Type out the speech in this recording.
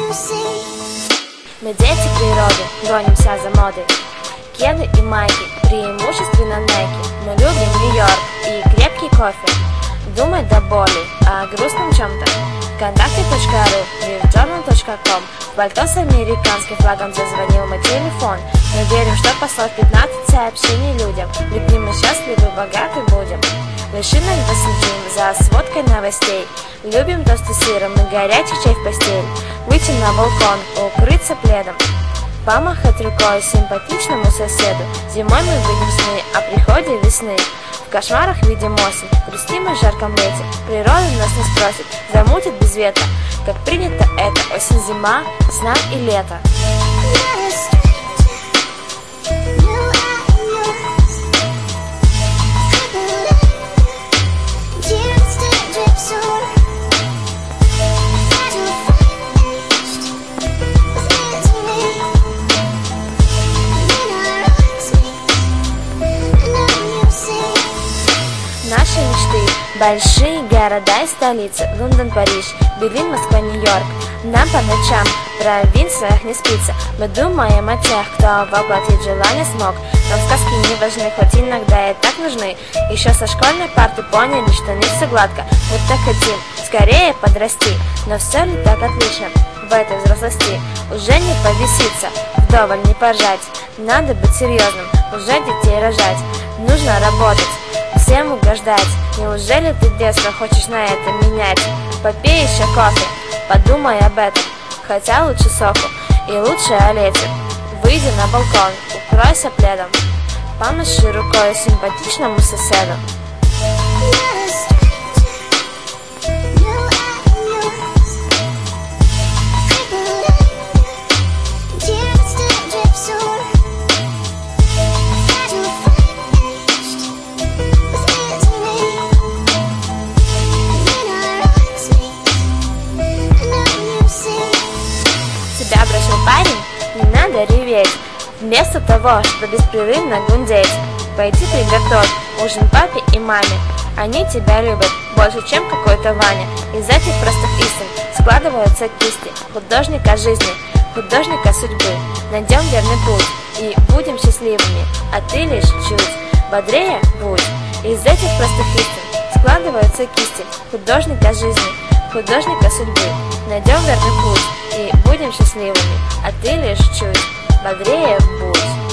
Мы дети природы, гонимся за модой. Кеды и майки, преимущественно Nike. Мы любим Нью-Йорк и крепкий кофе. Думать до боли о грустном чем-то. Контакты.ру, viewjournal.com. В пальто с американским флагом зазвонил мой телефон. Мы верим, что послав 15 сообщений людям. Любимы, счастливы, богаты будем. Лишь иногда следим за сводкой новостей. Любим тосты с сыром и горячий чай в постель. Выйти на балкон, укрыться пледом. Помахать рукой симпатичному соседу. Зимой мы видим сны о приходе весны. В кошмарах видим осень, грустим о жарком лете. Природа нас не спросит, замутит без ветра. Как принято это осень-зима, весна и лето. Наши мечты, большие города и столицы. Лондон, Париж, Берлин, Москва, Нью-Йорк. Нам по ночам в провинциях не спится. Мы думаем о тех, кто воплотить желание смог. Нам сказки не важны, хоть иногда и так нужны. Еще со школьной парты поняли, что не все гладко. Мы так хотим скорее подрасти. Но все ли так отлично в этой взрослости? Уже не повеситься, вдоволь не пожать. Надо быть серьезным, уже детей рожать. Нужно работать, всем угождать. Неужели ты детство хочешь на это менять? Попей еще кофе, подумай об этом. Хотя лучше соку и лучше о лете. Выйди на балкон, укройся пледом. Помаши рукой симпатичному соседу. Тебя бросил парень, не надо реветь. Вместо того, чтобы беспрерывно гундеть, пойди приготовь ужин папе и маме. Они тебя любят больше, чем какой-то Ваня. Из этих простых истин складываются кисти художника жизни, художника судьбы. Найдем верный путь и будем счастливыми, а ты лишь чуть бодрее будь. Из этих простых истин складываются кисти художника жизни, художника судьбы. Найдем верный путь и будем счастливыми, а ты лишь чуть бодрее будь.